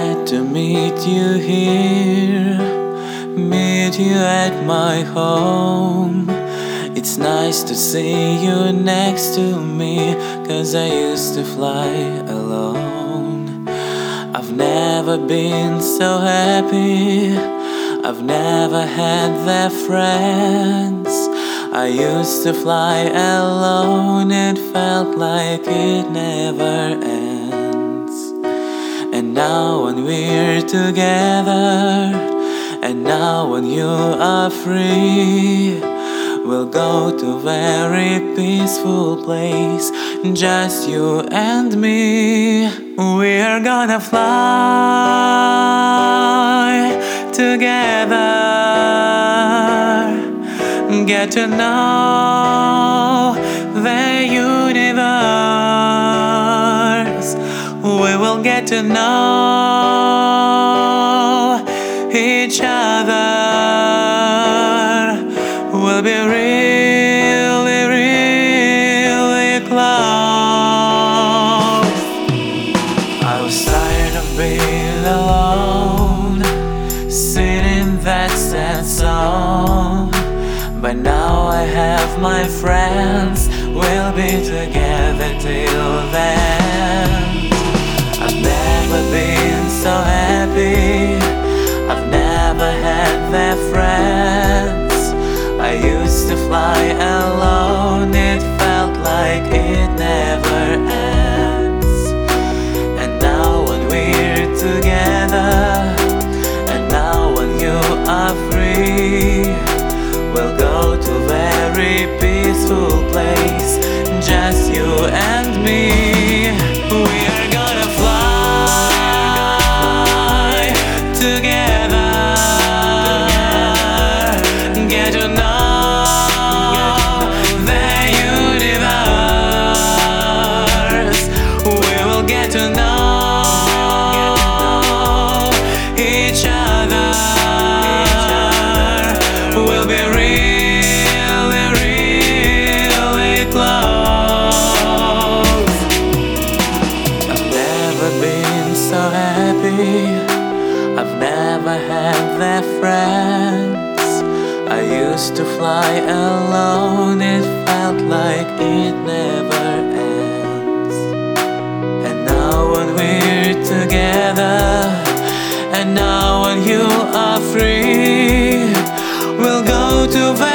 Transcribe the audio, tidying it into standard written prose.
glad to meet you here, meet you at my home. It's nice to see you next to me, 'cause I used to fly alone. I've never been so happy, I've never had that friends. I used to fly alone, it felt like it never ends. And now when we're together, and now when you are free, we'll go to a very peaceful place, just you and me. We're gonna fly together, get to know the universe. We will get to know each other. We'll be really, really close. I was tired of being alone, singing that sad song. But now I have my friends, we'll be together till then. I've never been so happy, I've never had that friends. I used to fly alone, it felt like it never ends. And now when we're together, and now when you are free, we'll go to a very peaceful place, just you and me. We are gonna fly together, get to know the universe. We will get to know each other. We'll be really, really close. I've never been so happy, I've never had that friends. I used to fly alone, it felt like it never ends. And now when we're together, and now when you are free, we'll go to